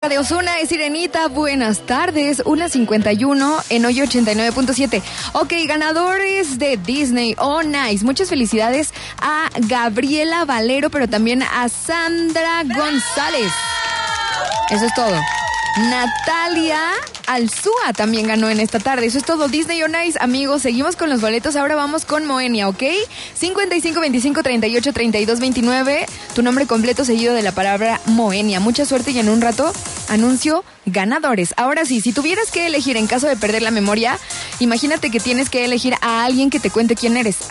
De Ozuna es Sirenita, buenas tardes, 1:51 en hoy 89.7. Ok, ganadores de Disney On Ice, muchas felicidades a Gabriela Valero, pero también a Sandra González. Eso es todo. Natalia Alzúa también ganó en esta tarde. Eso es todo. Disney On Ice, amigos. Seguimos con los boletos. Ahora vamos con Moenia, ¿ok? 55 25 38 32 29. Tu nombre completo seguido de la palabra Moenia. Mucha suerte y en un rato anuncio ganadores. Ahora sí, si tuvieras que elegir en caso de perder la memoria, imagínate que tienes que elegir a alguien que te cuente quién eres.